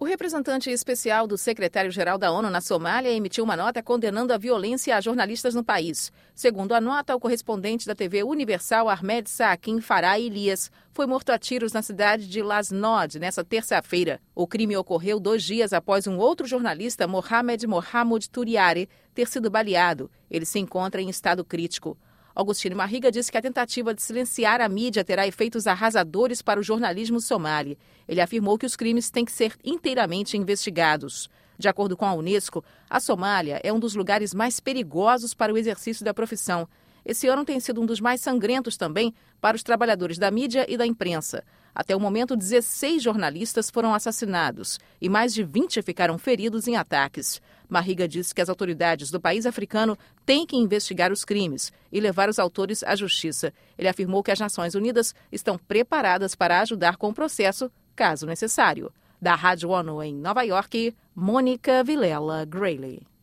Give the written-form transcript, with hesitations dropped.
representante especial do secretário-geral da ONU na Somália emitiu uma nota condenando a violência a jornalistas no país. Segundo a nota, o correspondente da TV Universal, Ahmed Saakin Farah Elias, foi morto a tiros na cidade de Lasnod nesta terça-feira. O crime ocorreu 2 dias após um outro jornalista, Mohamed Mohamud Turiare, ter sido baleado. Ele se encontra em estado crítico. Augustine Mahiga disse que a tentativa de silenciar a mídia terá efeitos arrasadores para o jornalismo somali. Ele afirmou que os crimes têm que ser inteiramente investigados. De acordo com a Unesco, a Somália é um dos lugares mais perigosos para o exercício da profissão. Esse ano tem sido um dos mais sangrentos também para os trabalhadores da mídia e da imprensa. Até o momento, 16 jornalistas foram assassinados e mais de 20 ficaram feridos em ataques. Mahiga disse que as autoridades do país africano têm que investigar os crimes e levar os autores à justiça. Ele afirmou que as Nações Unidas estão preparadas para ajudar com o processo, caso necessário. Da Rádio ONU em Nova York, Mônica Vilela Grayley.